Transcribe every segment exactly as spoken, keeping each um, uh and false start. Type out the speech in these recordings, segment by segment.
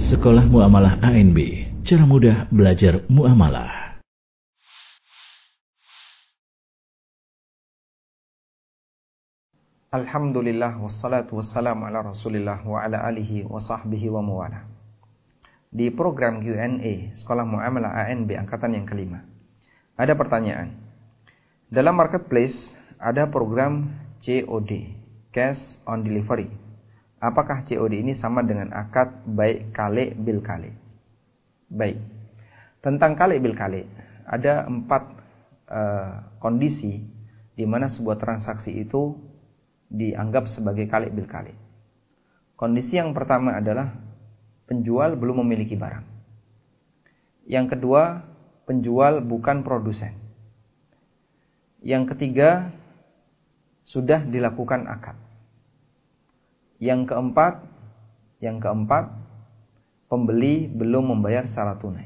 Sekolah Muamalah A N B, cara mudah belajar muamalah. Alhamdulillah wassalatu wassalamu ala Rasulillah wa ala alihi wa sahbihi wa muwala. Di program Q and A Sekolah Muamalah A N B angkatan yang kelima, ada pertanyaan. Dalam marketplace ada program C O D, Cash on Delivery. Apakah C O D ini sama dengan akad baik kali bil kali? Baik. Tentang kali bil kali, ada empat uh, kondisi di mana sebuah transaksi itu dianggap sebagai kali bil kali. Kondisi yang pertama adalah penjual belum memiliki barang. Yang kedua, penjual bukan produsen. Yang ketiga, sudah dilakukan akad. Yang keempat, yang keempat, pembeli belum membayar secara tunai.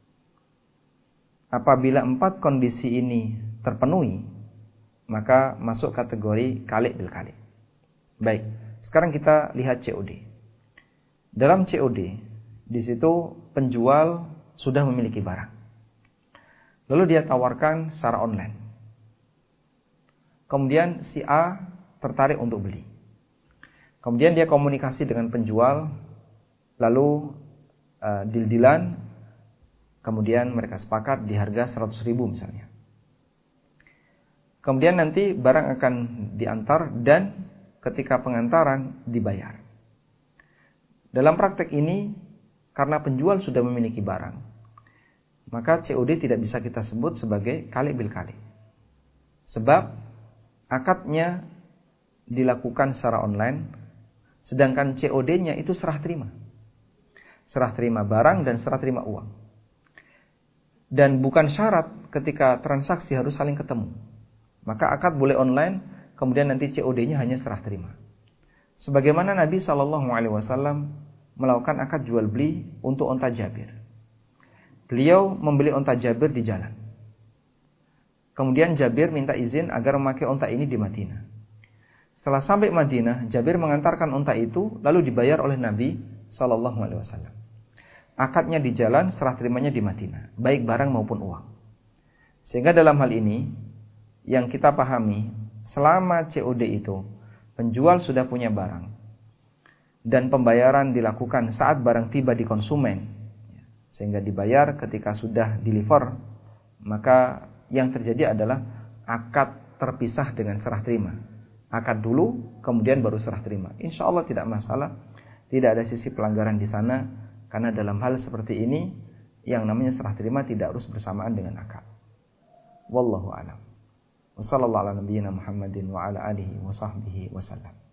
Apabila empat kondisi ini terpenuhi, maka masuk kategori kali bil kali. Baik, sekarang kita lihat C O D. Dalam C O D, di situ penjual sudah memiliki barang. Lalu dia tawarkan secara online. Kemudian si A tertarik untuk beli. Kemudian dia komunikasi dengan penjual, lalu uh, deal-dealan, kemudian mereka sepakat di harga seratus ribu misalnya. Kemudian nanti barang akan diantar dan ketika pengantaran dibayar. Dalam praktek ini, karena penjual sudah memiliki barang, maka C O D tidak bisa kita sebut sebagai kali bil kali. Sebab akadnya dilakukan secara online, sedangkan C O D-nya itu serah terima. Serah terima barang dan serah terima uang. Dan bukan syarat ketika transaksi harus saling ketemu. Maka akad boleh online, kemudian nanti C O D-nya hanya serah terima. Sebagaimana Nabi shallallahu alaihi wasallam melakukan akad jual beli untuk onta Jabir. Beliau membeli onta Jabir di jalan. Kemudian Jabir minta izin agar memakai onta ini di Madinah. Setelah sampai Madinah, Jabir mengantarkan unta itu lalu dibayar oleh Nabi shallallahu alaihi wasallam. Akadnya di jalan, serah terimanya di Madinah, baik barang maupun uang. Sehingga dalam hal ini yang kita pahami, selama C O D itu penjual sudah punya barang dan pembayaran dilakukan saat barang tiba di konsumen, sehingga dibayar ketika sudah deliver, maka yang terjadi adalah akad terpisah dengan serah terima. Akad dulu, kemudian baru serah terima. Insya Allah tidak masalah, tidak ada sisi pelanggaran di sana, karena dalam hal seperti ini, yang namanya serah terima tidak harus bersamaan dengan akad. Wallahu a'lam. Wassallallahu ala nabiyyina Muhammadin wa ala alihi wa sahbihi wasallam.